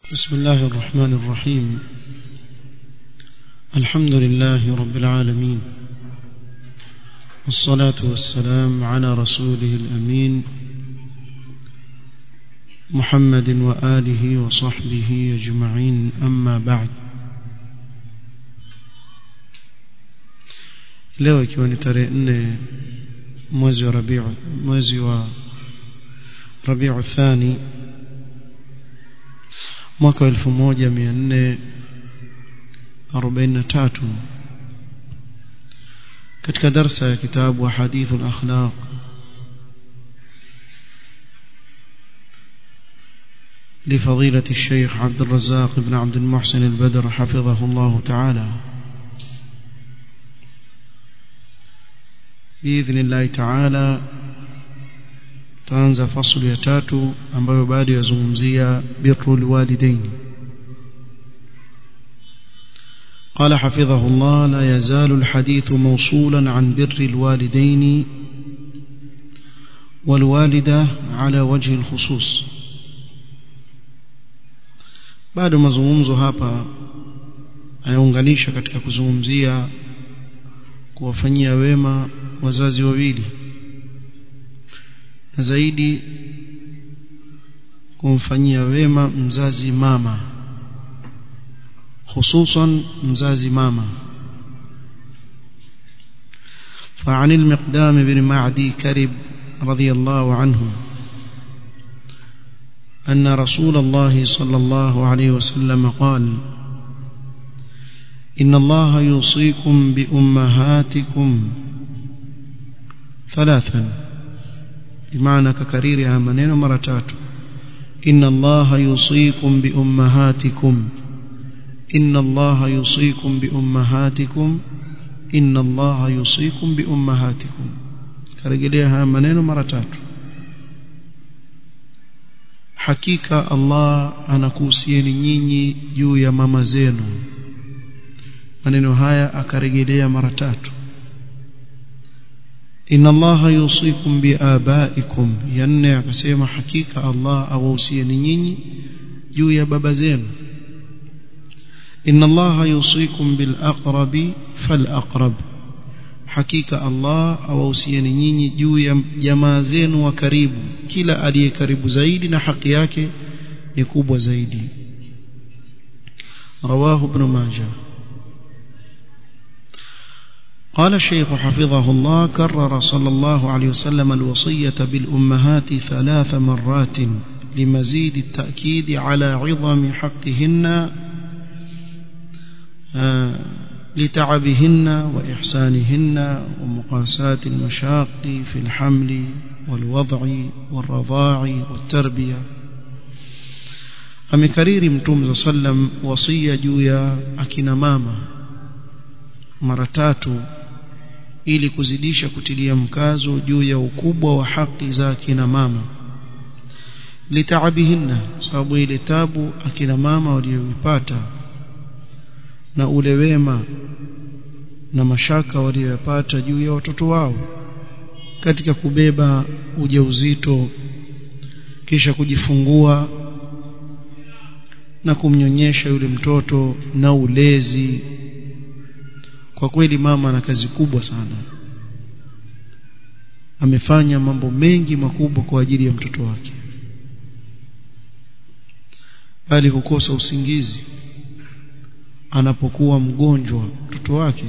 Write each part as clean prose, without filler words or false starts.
بسم الله الرحمن الرحيم. الحمد لله رب العالمين، والصلاة والسلام على رسوله الأمين محمد وآله وصحبه أجمعين، أما بعد. leo ikiwa ni tarehe 4 mwezi wa Rabiu Thani mwaka 1443 katika darasa ya kitabu Hadith al-Akhlaq لفضيلة الشيخ عبد الرزاق بن عبد المحسن البدر حفظه الله تعالى. بإذن الله تعالى تانza فصل ya 3 ambayo bado yazungumzia birrul walidain. قال حفظه الله: لا يزال الحديث موصولا عن بر الوالدين والوالدة على وجه الخصوص. bado mazungumzo hapa ayaunganisha katika kuzungumzia kuwafanyia wema wazazi wawili, na zaidi kumfanyia wema mzazi mama, hususan mzazi mama. فعن المقدام بن معدي كرب رضي الله عنه أن رسول الله صلى الله عليه وسلم قال: إن الله يوصيكم بأمهاتكم ثلاثا، بمعنى ككريرها منين مرتات: إن الله يوصيكم بأمهاتكم، إن الله يوصيكم بأمهاتكم، إن الله يوصيكم بأمهاتكم، كرجليها منين مرتات. hakika Allah anakuhusieni nyinyi juu ya mama zenu. maneno haya akarejelea mara 3. inna Allah yusikum biabaikum, yanne akasema hakika Allah awahusieni nyinyi juu ya baba zenu. inna Allah yusikum bil aqrabi fal aqrab, hakika Allah awahusieni nyinyi juu ya jamaa zenu wa karibu, kila aliye karibu zaidi na haki yake ni kubwa zaidi. رواه ابن ماجه. قال الشيخ حفظه الله: كرر صلى الله عليه وسلم الوصية بالأمهات 3 مرات لمزيد التأكيد على عظم حقهن لتعبهن وإحسانهن ومقاساة المشاق في الحمل والوضع والرضاع والتربية. amekariri Mtume sallam wasia juu ya akina mama mara 3 ili kuzidisha kutilia mkazo juu ya ukubwa wa haki za akina mama. litaabihinna, sababu ile tabu akina mama walioipata na ule wema na mashaka waliyopata juu ya watoto wao katika kubeba ujauzito, kisha kujifungua na kumnyonyesha yule mtoto na ulezi. Kwa kweli mama ana kazi kubwa sana, amefanya mambo mengi makubwa kwa ajili ya mtoto wake, bali hukosa usingizi anapokuwa mgonjwa mtoto wake,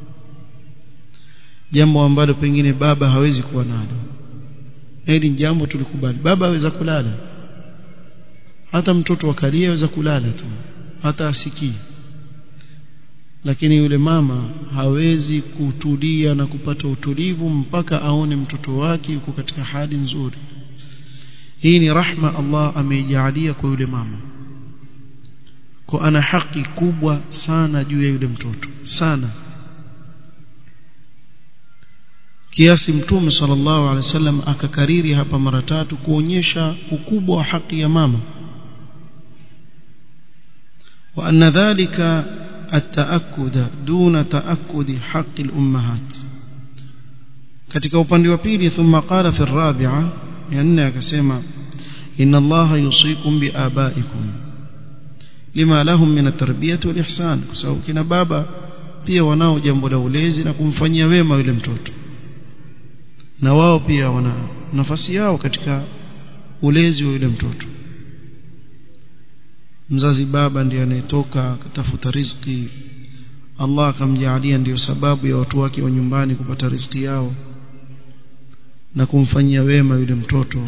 jambo ambalo pengine baba hawezi kuwa nalo. Hili jambo tulikubali, baba hawezi kulala, hata mtoto akalia hawezi kulala tu, hata asikii. Lakini yule mama hawezi kutulia na kupata utulivu mpaka aone mtoto wake yuko katika hali nzuri. Hii ni rahma Allah ameijalia kwa yule mama, kwa ana haki kubwa sana juu ya yule mtoto sana, kiasi Mtume sallallahu alaihi wasallam akakariri hapa mara 3 kuonyesha ukubwa wa haki ya mama. wa anna dhalika at-ta'akkud duna ta'akkud haqq al-ummahat. katika upande wa pili, thumma qala fi ar-rabi'a, yani akasema: inna Allah yusikum biabaikum, lima lahum min at-tarbiyati wal ihsan, kwa sababu kina baba pia wanao jambo la ulezi na kumfanyia wema yule mtoto, na wao pia wana nafasi yao katika ulezi wa yule mtoto. Mzazi baba ndiye anayetoka kutafuta riziki, Allah akamjalia ndiyo sababu ya watu wake wa nyumbani kupata riziki yao na kumfanyia wema yule mtoto.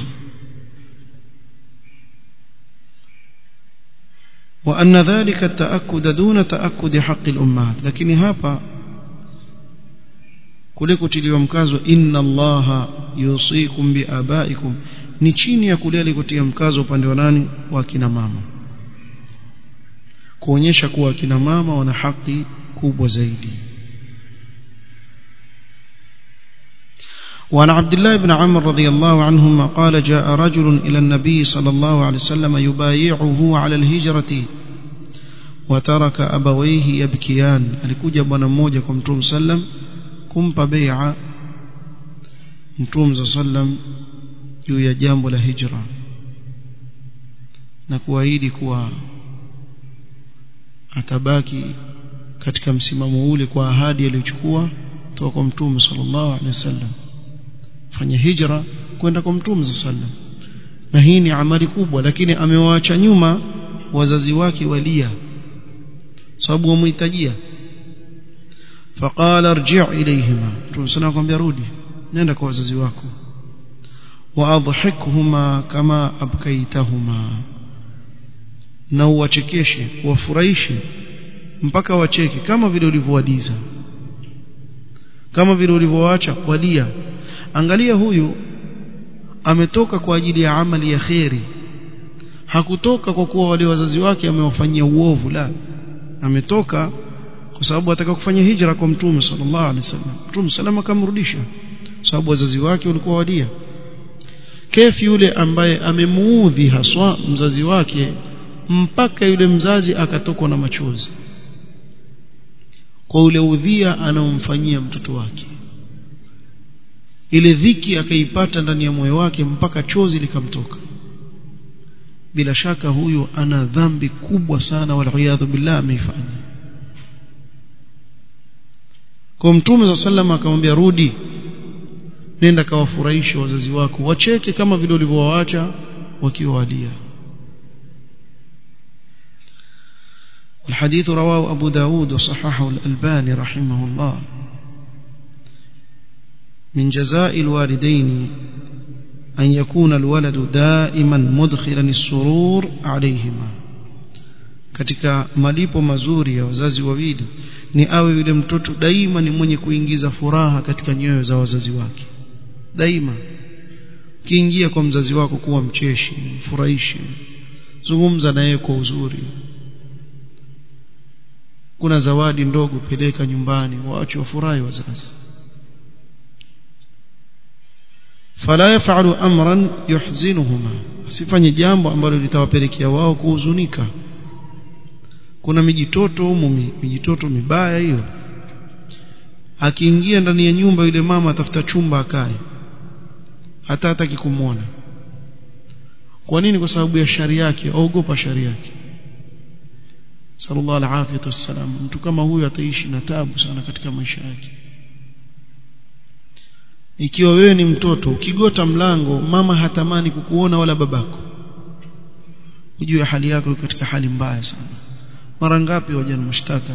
Wa anna dhalika ta'akkud duna ta'akkud haqqi al-ummahat, lakini hapa kule kutiliwa mkazo inna Allaha yusikum bi abaikum ni chini ya kule alikotia mkazo upande wa nani, wa kina mama, kuonyesha kuwa kina mama wana haki kubwa zaidi. وعن عبد الله بن عمرو رضي الله عنهما قال جاء رجل إلى النبي صلى الله عليه وسلم يبايعه على الهجرة وترك أبويه يبكيان. alikuja bwana mmoja kwa Mtume sallam kumpa bai'a Mtume sallam juu ya jambo la hijra na kuahidi kuwa atabaki katika msimamo ule kwa ahadi aliyochukua kutoka kwa Mtume sallallahu alaihi wasallam, fanya hijra kwenda kwa Mtume sallallahu alaihi wasallam. Na hii ni amali kubwa, lakini amewaacha nyuma wazazi wake walia sababu wamuhitajia. Faqala arji' ilayhima, Mtume sallallahu akamwambia rudi, nenda kwa wazazi wako. Wa adhikhuma kama abkaitahuma, na uwachekeshe, wafurahishe mpaka wacheke kama vile ulivyowadiza, kama vile ulivyowaacha walia. Angalia, huyu ametoka kwa ajili ya amali ya khairi, hakutoka kwa kuwa wale wazazi wake amewafanyia uovu, la, ametoka kwa sababu ataka kufanya hijra kwa Mtume sallallahu alaihi wasallam. Mtume salama akamrudisha sababu wazazi wake walikuwa wadia. Kefi yule ambaye amemuudhi haswa mzazi wake mpaka yule mzazi akatokwa na machozi kwa ule udhia anaomfanyia mtoto wake, ile dhiki akaipata ndani ya moyo wake mpaka chozi likamtoka. Bila shaka huyo ana dhambi kubwa sana, waliyadhu billah, ameifanya. Kwa Mtume sallam akamwambia rudi, nenda kawafurahishe wazazi wako, wacheke kama vile ulivyowaacha wakiwa walia. الحديث رواه أبو داود وصححه الألباني رحمه الله. من جزاء الوالدين أن يكون الولد دائما مدخلا السرور عليهما, katika malipo mazuri ya wazazi wawili ni awe yule mtoto daima ni mwenye kuingiza furaha katika nyoyo za wazazi wake. Daima kiingia kwa mzazi wako kuwa mcheshi, mfurahishi, zungumza naye kwa uzuri. Kuna zawadi ndogo peleka nyumbani, waache wafurahi wazazi. Fala yafalu amran yuhzinuhuma, asifanye jambo ambalo litawapelekea wao kuhuzunika. Kuna mijitoto mibaya hiyo, akiingia ndani ya nyumba yule mama atafuta chumba akae, hata hataki kumuona. Kwa nini? Kwa sababu ya shari yake, aogopa shari yake. Sallallahu alaihi wasallam. Mtu kama huyu ataishi na taabu sana katika maisha yake. Ikiwa wewe ni mtoto ukigota mlango, mama hatamani kukuona wala babako, ujue hali yako katika hali mbaya sana. Mara ngapi wajana mashtaka,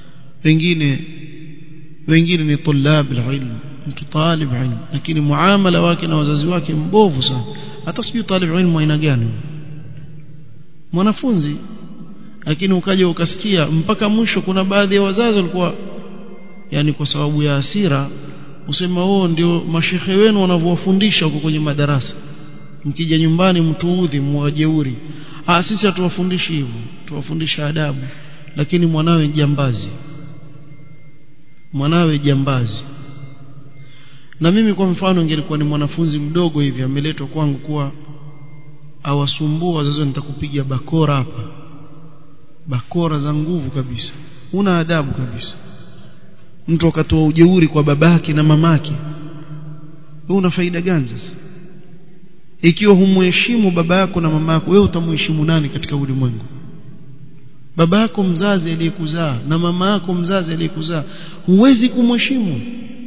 wengine ni tulab alilm, mtu talib ilm, lakini muamala wake na wazazi wake mbovu sana. Hata sijui talib ilm aina gani, mwanafunzi, lakini ukaja ukasikia mpaka mwisho kuna baadhi ya wazazi walikuwa yani kwa sababu ya hasira usema wao ndio mashehe wenu wanavyowafundisha huko kwenye madarasa, mkija nyumbani mtuudhi mwajeuri. Sisi hatuwafundishi hivyo, tuwafundisha adabu. Lakini mwanawe jambazi. Na mimi kwa mfano ingelikuwa ni mwanafunzi mdogo hivi ameletwa kwangu kuwa awasumbua wazazi, nitakupiga bakora hapa, bakora za nguvu kabisa, una adabu kabisa. Mtu akatoa ujeuri kwa babake na mamake, wewe una faida gani sasa? Ikiwa humheshimu baba yako na mama yako, wewe utamheshimu nani katika ulimwengu? babako mzazi aliyekuzaa na mama yako mzazi aliyekuzaa, huwezi kumheshimu,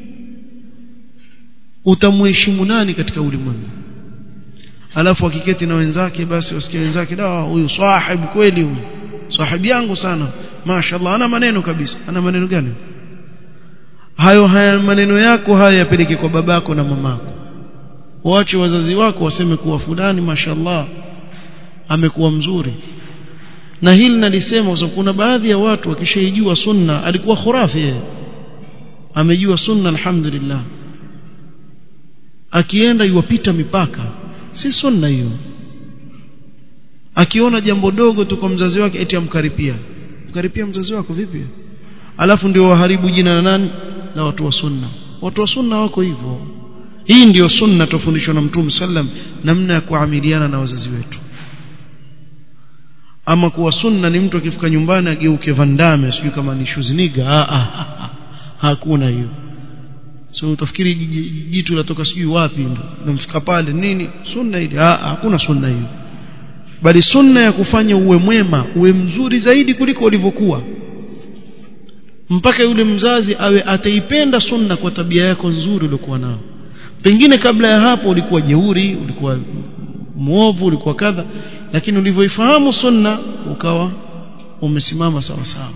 utamheshimu nani katika ulimwengu? Alafu akiketi na wenzake, basi wasikie wenzake, da huyu sahibu kweli, huyu sahibi yangu sana, mashaallah, ana maneno kabisa. Ana maneno gani hayo? Haya maneno yako haya yapeleke kwa babako na mamako. Waache wazazi wako waseme kuwa fulani mashaallah amekuwa mzuri. Na hili nalisema kwa sababu kuna baadhi ya watu wakishaijua sunna, alikuwa khurafi yeye, amejua sunna alhamdulillah, akienda yuwapita mipaka, si sunna hiyo. Akiona jambo dogo tu kwa mzazi wake eti amkaripia mzazi wako vipi? Alafu ndio waharibu jina na nani na watu wa sunna. Watu wa sunna wako hivyo. Hii ndio sunna tufundishwa na Mtume sallam, namna ya kuamiliana na wazazi wetu. Ama kuwa sunna ni mtu akifika nyumbani ageuke vandame, sio kama ni Schwarzenegger. Hakuna hiyo. So utafikiri jitu latoka sijui wapi na mfika pale nini sunna ile? Hakuna sunna hiyo. Bali sunna ya kufanya uwe mwema, uwe mzuri zaidi kuliko ulivyokuwa, mpaka yule mzazi awe ataipenda sunna kwa tabia yako nzuri uliokuwa nao. Pengine kabla ya hapo ulikuwa jeuri, ulikuwa muovu, ulikuwa kadha, lakini ulivyoifahamu sunna ukawa umesimama sawa sawa.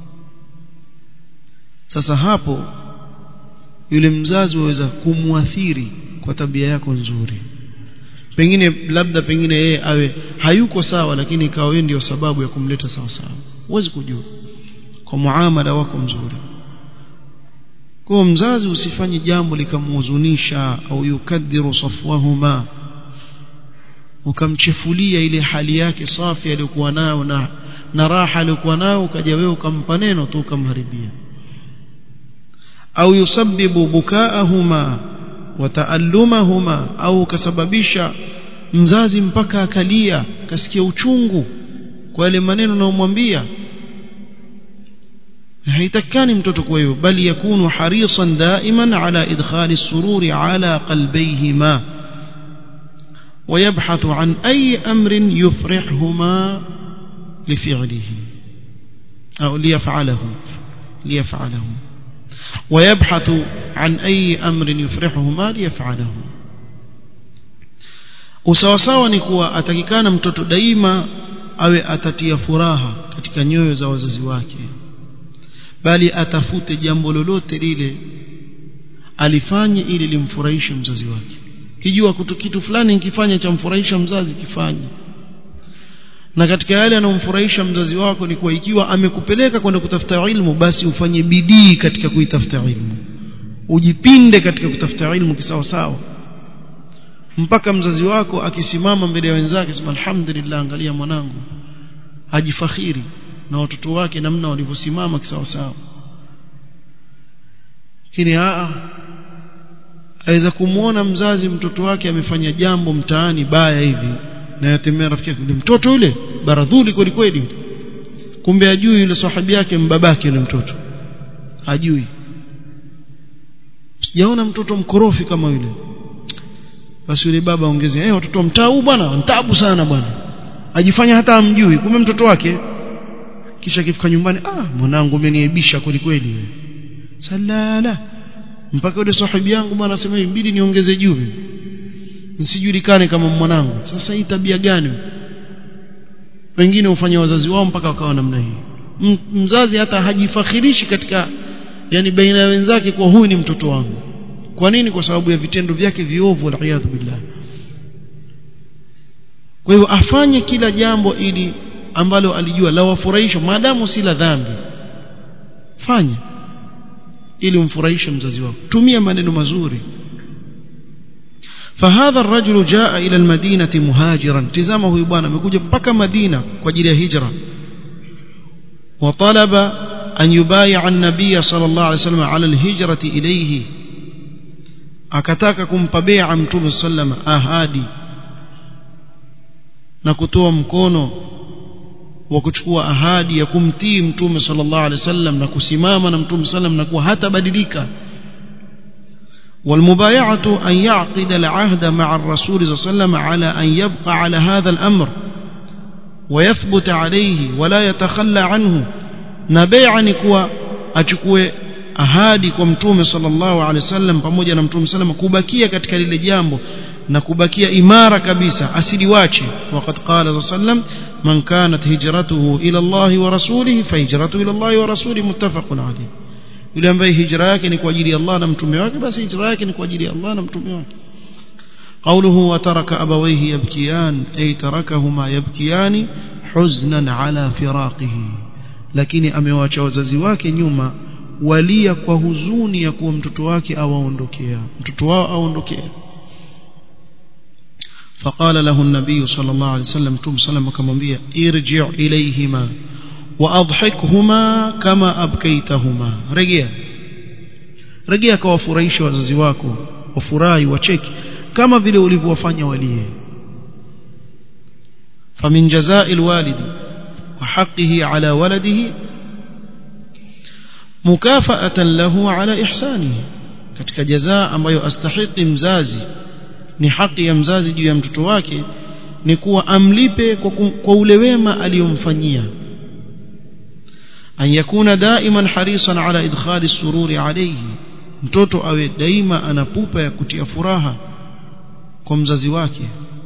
Sasa hapo yule mzazi waweza kumuathiri kwa tabia yako nzuri. Pengine yeye awe hayuko sawa, lakini ikawa wewe ndio sababu ya kumleta sawa sawa. Huwezi kujua kwa muamala wako mzuri. Kwa mzazi usifanye jambo likamhuzunisha au yukadhiru safwahuma, ukamchefulia ile hali yake safi aliyokuwa nayo na raha aliyokuwa nayo, ukaja wewe ukampa neno tu ukamharibia. Au yusabbibu bukaahuma wa taallumahuma, au kasababisha mzazi mpaka akalia, kasikia uchungu kwa yale maneno unayomwambia. haitakani mtoto kwa hiyo, bali yakunu harisan daiman ala idkhali sururi ala qalbayhima ويبحث عن أي أمر يفرحهما لفعله أو ليفعله ويبحث عن أي أمر يفرحهما ليفعله. usawasawa ni kuwa atakikana mtoto daima awe atatia furaha katika nyoyo za wazazi wake, bali atafute jambo lolote lile alifanye ili limfurahishe mzazi wake. Kijua kitu fulani nikifanya cha mfurahisha mzazi kifanye. Na katika yale anomfurahisha mzazi wako ni kwa ikiwa amekupeleka kwenda kutafuta ilmu, basi ufanye bidii katika kuitafuta ilmu, ujipinde katika kutafuta ilmu kisawa sawa, mpaka mzazi wako akisimama mbele ya wenzake sema alhamdulillah, angalia mwanangu hajifakhiri na watoto wake namna walivyosimama kisawa sawa. Kini aweza kumuona mzazi mtoto wake amefanya jambo mtaani baya hivi, na yatemea rafiki yake, mtoto yule baradhuli kweli kweli, kumbe ajui yule sahibi yake mbabake yule mtoto ajui. Sijaona mtoto mkorofi kama yule. Basi yule baba ongezea, watoto mtau bwana, mtabu sana bwana, ajifanya hata amjui, kumbe mtoto wake. Kisha kifika nyumbani, mwanangu umeniaibisha kweli kweli salala, mpaka yule sahibi yangu bwana asema ibidi niongeze juu nisijulikane kama mwanangu. Sasa hii tabia gani? Wengine hufanya wazazi wao mpaka wakawa namna hii. Mzazi hata hajifakhirishi katika baina ya wenzake kwa huyu ni mtoto wangu. Kwa nini? Kwa sababu ya vitendo vyake viovu, waliyadhu billah. Kwa hiyo afanye kila jambo ili ambalo alijua la wafurahisha, maadamu si la dhambi, fanya ili umfurahishe mzazi wako, tumia maneno mazuri. فهذا الرجل جاء إلى المدينة مهاجرا, tazama huyu bwana amekuja mpaka Madina kwa ajili ya hijra. وطلب أن يبايع النبي صلى الله عليه وسلم على الهجرة إليه, akataka kumpa bai'a Mtume sallam ahadi na kutoa mkono wa kuchukua ahadi ya kumtii Mtume sallallahu alaihi wasallam na kusimama na Mtume sallam na kuwa hata badilika. والمبايعة أن يعقد العهد مع الرسول صلى الله عليه وسلم على أن يبقى على هذا الأمر, ويثبت عليه ولا يتخلى عنه نبيعا نكوا achukue ahadi kwa mtume sallallahu alaihi wasallam pamoja na mtume sallam kubakia katika lile jambo na kubakia imara kabisa asiliwache. Waqad qala sallam man kanat hijratuhu ila Allah wa rasulihi fa hijratuhu ila Allah wa rasulihi muttafaqun alayh. Yule ambaye hijra yake ni kwa ajili ya Allah na mtume wake basi hijra yake ni kwa ajili ya Allah na mtume wake. قوله وترك أبويه يبكيان أي تركهما يبكيان حزنا على فراقه lakini amewacha wazazi wake nyuma walia kwa huzuni ya kuwa mtoto wake awaondokea mtoto wao aondokea. فقال له النبي صلى الله عليه وسلم تم سلم akamwambia irji' ilayhima wa adhikhuma kama abkaytahuma rejea kwa wafurahisha wazazi wako wafurahi wacheki kama vile ulivyowafanya walie. فمن جزاء الوالد وحقه على ولده مكافأة له على إحسانه katika jazaa ambayo astahiki mzazi ni haki ya mzazi juu ya mtoto wake ni kuwa amlipe kwa ule wema aliyomfanyia. an yakuna daiman harisan ala idkhali sururi alayhi mtoto awe daima anapupa ya kutia furaha kwa mzazi wake.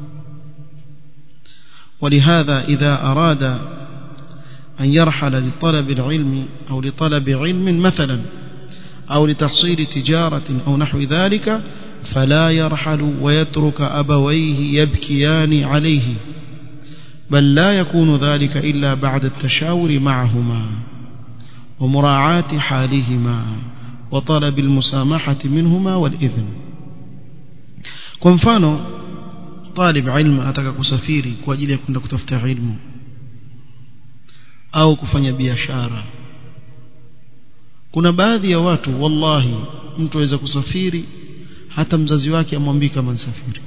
ولهذا إذا أراد أن يرحل لطلب العلم أو لطلب علم مثلا أو لتحصيل تجارة أو نحو ذلك فلا يرحل ويترك أبويه يبكيان عليه بل لا يكون ذلك إلا بعد التشاور معهما ومراعاة حالهما وطلب المسامحة منهما والإذن. kwa mfano talib ilmu ataka kusafiri kwa ajili ya kwenda kutafuta ilmu au kufanya biashara. Kuna baadhi ya watu wallahi mtu aweza kusafiri hata mzazi wake amwambie kama nsafiri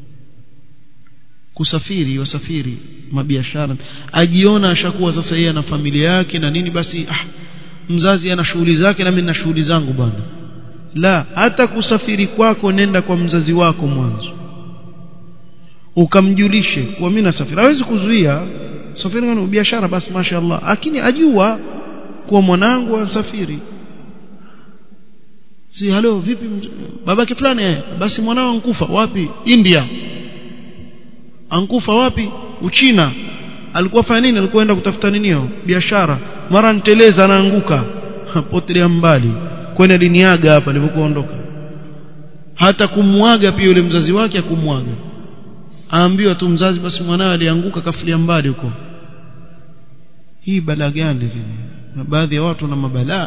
wasafiri mabiashara ajiona ashakuwa sasa yeye na familia yake na nini basi mzazi ana shughuli zake na mimi na shughuli zangu bwana. La, hata kusafiri kwako nenda kwa mzazi wako mwanzo ukamjulishe kwa mimi nasafiri. Hawezi kuzuia safari na biashara basi mashaallah lakini ajua kwa mwanangu asafiri. Si halo vipi babake fulani basi mwanao ankufa wapi India ankufa wapi Uchina alikuwa fanya nini alikuwa enda kutafuta nini biashara mara nteleza anaanguka potelea mbali kwenda diniaga hapa alipokuondoka. Hata kumwaga pia yule mzazi wake akumwaga aambiwa tu mzazi basi mwanao alianguka kafilia mbali huko. Hii balaa gani na baadhi ya watu na mabalaa.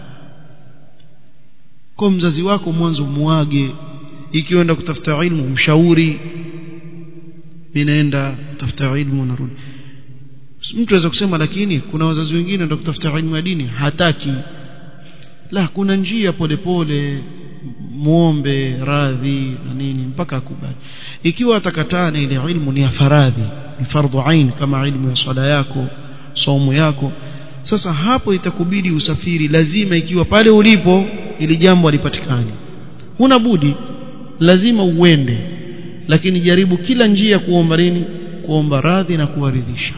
Kwa mzazi wako mwanzo muage ikienda kutafuta ilmu mshauri ninaenda kutafuta ilmu narudi. Mtu aweza kusema lakini kuna wazazi wengine ndio kutafuta ilmu ya dini hataki. La, kuna njia polepole muombe radhi na nini mpaka akubali. Ikiwa atakataa na ile ilmu ni ya faradhi ni fardhu ain kama ilmu ya swala yako saumu yako sasa hapo itakubidi usafiri lazima ikiwa pale ulipo ili jambo alipatikani huna budi lazima uende lakini jaribu kila njia kuomba nini kuomba radhi na kuwaridhisha.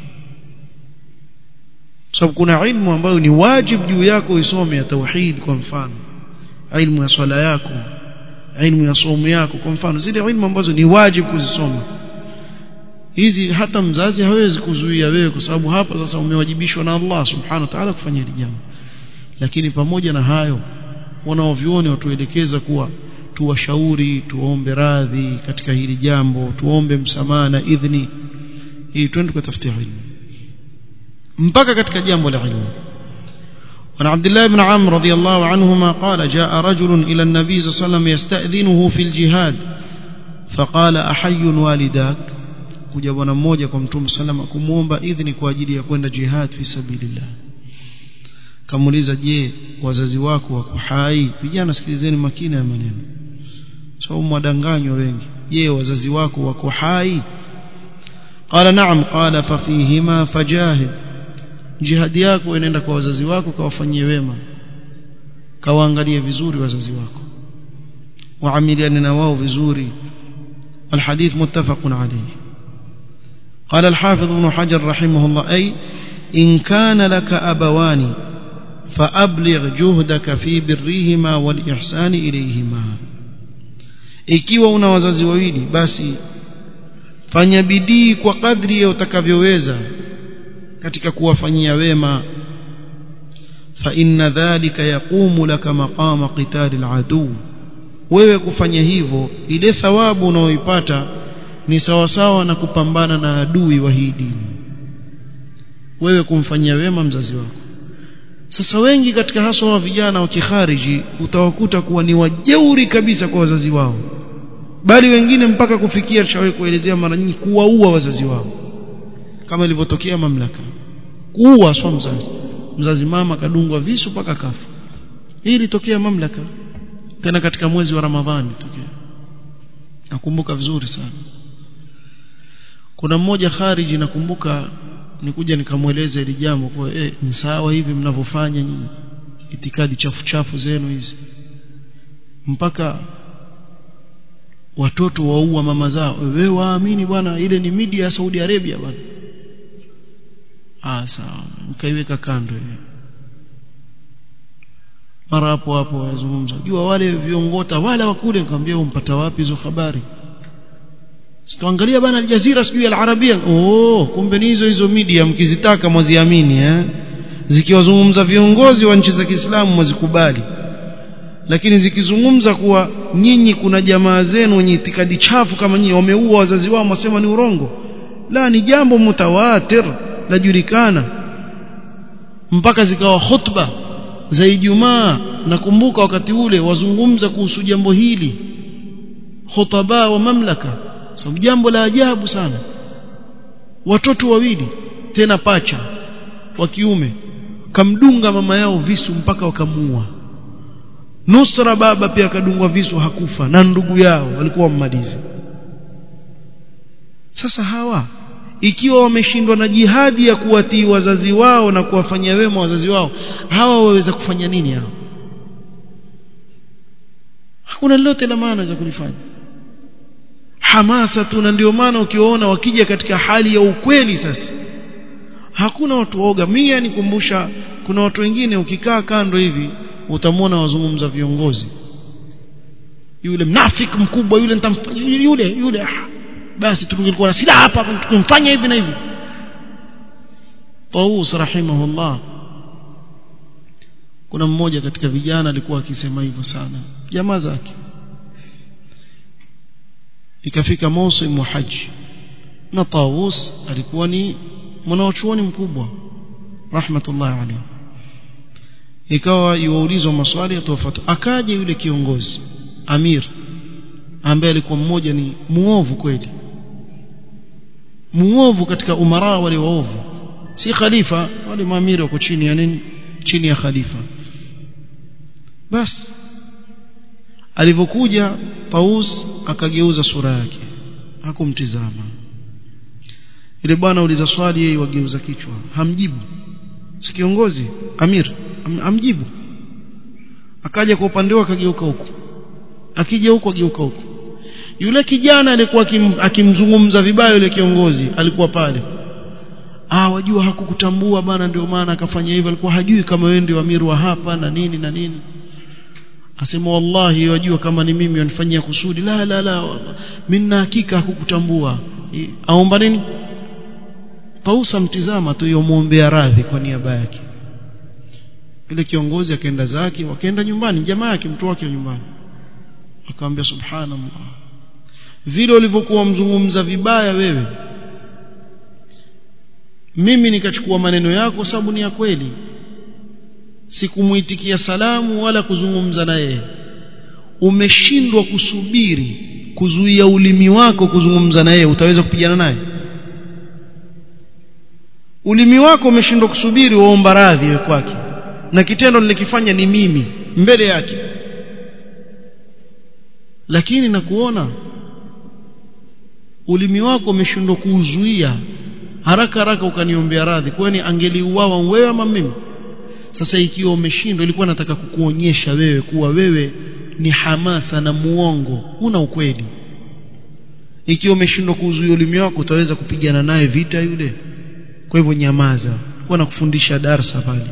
Sababu kuna ilmu ambayo ni wajibu juu yako usome ya tauhid kwa mfano ilmu ya swala yako ilmu ya saumu yako kwa mfano zile ilmu ambazo ni wajibu kuzisoma hizi hata mzazi hawezi kuzuia wewe kwa sababu hapa sasa umewajibishwa na Allah subhanahu wa ta'ala kufanya hili jambo. Lakini pamoja na hayo wanaovioni watuelekeza kuwa tuwashauri tuombe radhi katika hili jambo tuombe msamaha na idhni ili twende kutafuta ilmu mpaka katika jambo la ilmu. وعن عبد الله بن عمرو رضي الله عنهما قال جاء رجل إلى النبي صلى الله عليه وسلم يستأذنه في الجهاد فقال أحي والداك kuja bwana mmoja kwa mtume salama kumuomba idhini kwa ajili ya kwenda jihad fi sabilillah. Kamuuliza je wazazi wako wako hai? Vijana sikilizeni makini ya maneno sababu mwadanganywa wengi. Je wazazi wako wako hai? Qala na'am qala fa fihima fajahid jihad yako inaenda kwa wazazi wako kawafanyie wema kawaangalie vizuri wazazi wako waamiliane na wao vizuri. Alhadith muttafaqun alayhi. قال الحافظ ابن حجر رحمه الله أي إن كان لك أبوان فأبلغ جهدك في برهما والإحسان إليهما ikiwa una wazazi wawili basi fanya bidii kwa kadri ya utakavyoweza katika kuwafanyia wema fa inna dhalika yaqumu laka maqama qitalil adu wewe kufanya hivyo ile thawabu unaoipata ni sawa sawa na kupambana na adui wa hii dini wewe kumfanyia wema mzazi wako sasa wengi katika hasa wa vijana wa kikhariji utawakuta kuwa ni wajeuri kabisa kwa wazazi wao bali wengine mpaka kufikia chawe kuelezea mara nyingi kuwaua wazazi wao kama ilivyotokea mamlaka kuua swa mzazi mama kadungwa visu mpaka kafa hili litokea mamlaka tena katika mwezi wa Ramadhani tokea nakumbuka vizuri sana kuna mmoja khariji nakumbuka nikuja nikamueleza ile jambo kwa ni sawa hivi mnavyofanya nyinyi itikadi chafu zenu hizi mpaka watoto waua mama zao wewe waamini bwana ile ni media ya Saudi Arabia bwana sawa mkaiweka kando hiyo mara hapo wazungumza jua wale viongota wala wakule nikamwambia umpata wapi hizo habari sitaangalia bana Al Jazeera sijui Al Arabia kumbe ni hizo media mkizitaka mwaziamini zikiwazungumza viongozi wa nchi za Kiislamu mwazikubali lakini zikizungumza kuwa nyinyi kuna jamaa zenu wenye itikadi chafu kama nyinyi wameua wazazi wao msema ni urongo la ni jambo mutawatir lajulikana mpaka zikawa khutba za Ijumaa nakumbuka wakati ule wazungumza kuhusu jambo hili khutaba wa mamlaka sababu jambo la ajabu sana watoto wawili tena pacha wa kiume kamdunga mama yao visu mpaka wakamuua nusra baba pia kadungwa visu hakufa na ndugu yao walikuwa mmalizi sasa hawa ikiwa wameshindwa na jihadi ya kuwatii wazazi wao na kuwafanyia wema wazazi wao hawa waweza kufanya nini hao hakuna lolote la maana za kulifanya hamasa tu na ndio maana ukiona wakija katika hali ya ukweli sasa hakuna watu oga mimi nikumbusha kuna watu wengine ukikaa kando hivi utamwona wazungumza viongozi yule mnafiki mkubwa yule nitamfanya yule basi tungekuwa na silaha hapa tukumfanya hivi na hivi Taus rahimahullah kuna mmoja katika vijana alikuwa akisema hivyo sana jamaa zake ikafika msimu wa haji na Taus alikuwa ni mwanachuoni mkubwa rahmatullah alayhi ikawa yuulizwa maswali atofauti akaja yule kiongozi amir ambaye alikuwa mmoja ni muovu kweli muovu katika umara wale waovu si khalifa wale maamiri wako chini ya nini chini ya khalifa bas alipokuja Taus akageuza sura yake hakumtizama ile bwana uliza swali yeye wageuza kichwa hamjibu si kiongozi amir amjibu akaja kwa upande wake akageuka huko akija huko ageuka huko yule kijana alikuwa akimzungumza vibaya yule kiongozi alikuwa pale wajua hakukutambua bana ndio maana akafanya hivyo alikuwa hajui kama wewe ndio amiri wa hapa na nini asema wallahi wajua kama ni mimi wanifanyia kusudi la mimi na hakika hakukutambua aomba nini Pausa mtizama tu yomuombea radhi kwa niaba yake yule kiongozi akaenda zake wakaenda nyumbani jamaa yake mtu wake nyumbani akamwambia subhanallah vile ulivyokuwa mzungumza vibaya wewe mimi nikachukua maneno yako sababu ni ya kweli sikumuitikia salamu wala kuzungumza na yeye umeshindwa kusubiri kuzuia ulimi wako kuzungumza na yeye utaweza kupigana naye ulimi wako umeshindwa kusubiri waomba radhi kwake na kitendo nilikifanya ni mimi mbele yake lakini nakuona ulimi wako umeshindwa kuuzuia haraka ukaniombea radhi kwani angeliuawa wewe ama mimi sasa ikiwa umeshindwa ilikuwa nataka kukuonyesha wewe kuwa wewe ni hamasa na muongo una ukweli ikiwa umeshindwa kuzuia ulimi wako utaweza kupigana naye vita yule. Kwa hivyo nyamaza, kwa na kufundisha darasa pale.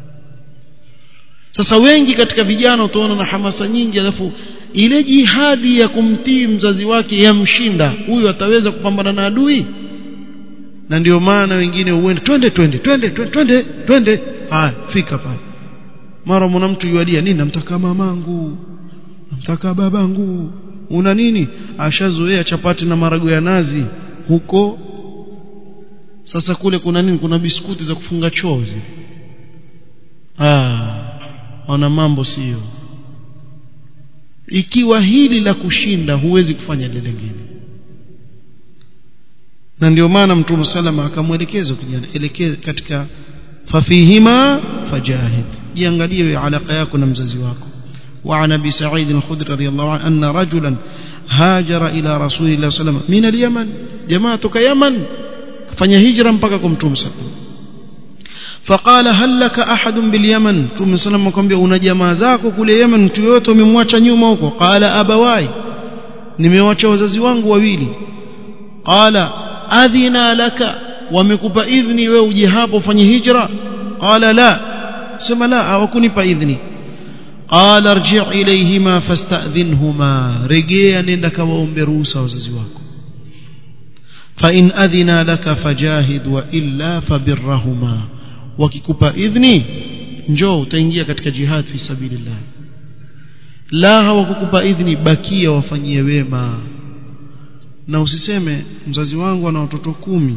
Sasa wengi katika vijana utaona na hamasa nyingi, alafu ile jihadi ya kumtii mzazi wake yamshinda, huyu ataweza kupambana na adui? Na ndio maana wengine uende twende fika pale, mara mwana mtu yualia nini, namtaka mamangu, namtaka babangu, una nini, ashazoea chapati na marago ya nazi huko. Sasa kule kuna nini, kuna biskuti za kufunga chozi. Ona mambo sio. Ikiwa hili la kushinda, huwezi kufanya lile lingine. Na ndio maana Mtume salama akamwelekeza kijana, elekeza katika fafihima fajahid, jiangalie wewe alaka yako na mzazi wako. Wa ana bi Sa'id al-Khudri radiyallahu anhu anna rajulan hajara ila Rasulillah sallallahu alayhi wasallam min al-Yaman, jamaa toka Yaman fanya hijra mpaka kwa Mtume sallallahu. Faqala hal laka ahadun bil Yaman, Mtume sallallahu akamwambia una jamaa zako kule Yaman, mtu yote umemwacha nyuma huko? Qala abawai, nimewacha wazazi wangu wawili. Qala adhina laka, wamekupa idhni wewe uje hapo ufanye hijra? Qala la, sema la, hawakunipa idhni. Qala arji' ilayhima fasta'dhinhuma, rejea nenda kawaombe ruhusa wazazi wako. Fa in adhina laka fajahid wa illa fabirrahuma, wakikupa idhni njoo utaingia katika jihad fi sabilillah. La hawakukupa idhni, bakia wafanyie wema. Na usiseme mzazi wangu ana watoto 10,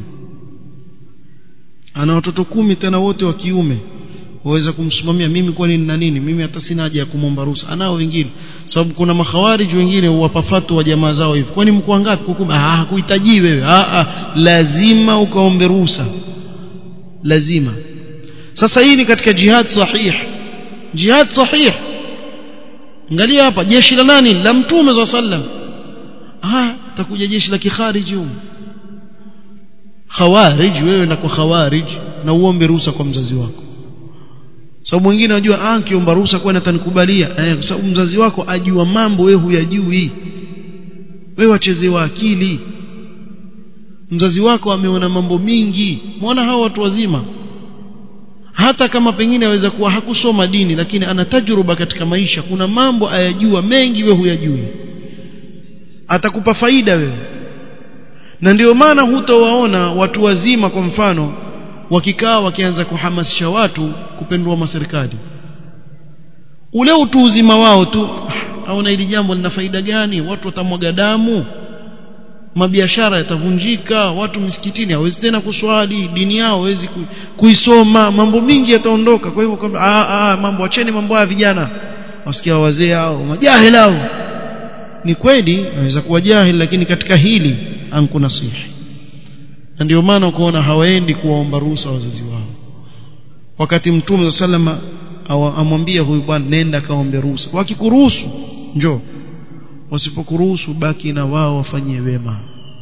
ana watoto 10 tena wote wa kiume, waweza kumsimamia mimi kwa nini na nini, mimi hata sina haja ya kumomba ruhusa. Anao wengine, sababu kuna makhawarij wengine huwapa fatwa wa jamaa zao hivi, kwani mko ngapi? Hakuhitaji wewe, lazima ukaombe ruhusa, lazima. Sasa hii ni katika jihad sahih, jihad sahih. Angalia hapa, jeshi la nani? La Mtume sallam. Takuja jeshi la kikhariji huko, khawarij. Wewe na kwa khawarij na uombe ruhusa kwa mzazi wako, sababu mwingine anajua kiomba ruhusa kwa atanikubalia, kwa sababu mzazi wako ajua mambo wewe huyajui. Wewe wachezewa akili, mzazi wako ameona mambo mingi. Muona hao watu wazima, hata kama pengine aweza kuwa hakusoma dini, lakini ana tajruba katika maisha, kuna mambo ayajua mengi wewe huyajui, atakupa faida wewe. Na ndio maana hutawaona watu wazima kwa mfano wakikaa wakianza kuhamasisha watu kupendua maserikali, ule utu uzima wao tu aona hili jambo lina faida gani, watu watamwaga damu, mabiashara yatavunjika, watu misikitini hawezi tena kuswali, dini yao hawezi kuisoma, mambo mingi yataondoka. Kwa hivyo kwamba mambo, acheni mambo ya vijana, wasikia wazee hao majahili hao. Ni kweli anaweza kuwa jahili, lakini katika hili anku nasihi. Na ndio maana ukoona hawaendi kuwaomba ruhusa wazazi wao, wakati Mtume sallama amwambia huyu bwana nenda kaombe ruhusa. Wakikuruhusu njoo, wasipokuruhusu baki na wao wafanyie wema.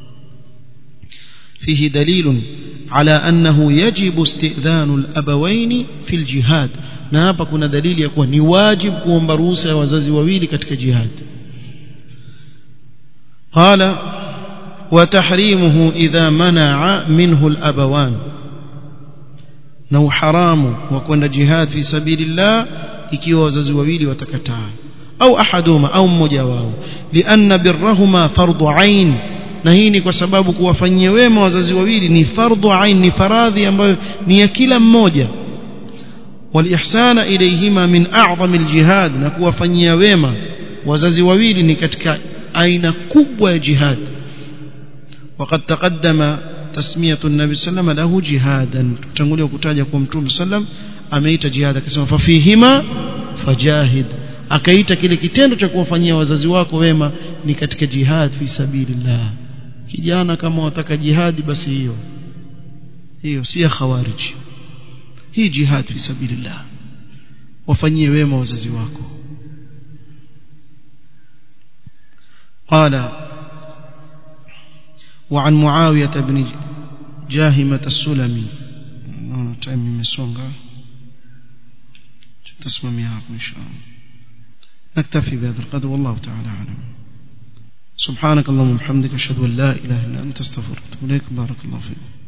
fihi dalilun ala annahu yajibu istidhanu al-abawaini fi al-jihad, na hapa kuna dalili ya kuwa ni wajibu kuomba ruhusa ya wazazi wawili katika jihad. قال وتحريمه إذا منع منه الأبوان، نو حرام وكون جهاد في سبيل الله ikiwa wazazi wawili watakataa, au ahaduma au mmoja wao, lianna birrahuma fardhu ain, na hii ni kwa sababu kuwafanyia wema wazazi wawili ni fardhu ain, ni faradhi ambayo ni ya kila mmoja. Walihsana ilayhima min a'zami aljihad, na kuwafanyia wema wazazi wawili ni katika aina kubwa ya jihad. وقد تقدم تسمية النبي صلى الله عليه وسلم له جهادا، تنقولوا kutaja kwa Mtume sallam ameita jihad, akasema fafihima fajahid, akaita kile kitendo cha kuwafanyia wazazi wako wema ni katika jihad fi sabilillah. Kijana kama wataka jihad, basi hiyo si ya khawarij, hii jihad fi sabilillah, wafanyie wema wazazi wako. قال وعن معاوية بن جاهمة السلمي، تأمي مسونغا تسمى مياه إن شاء الله. نكتفي بهذا القدر والله تعالى أعلم. سبحانك اللهم وبحمدك اشهد ان لا اله الا انت استغفرك واتوب اليك بارك الله فيك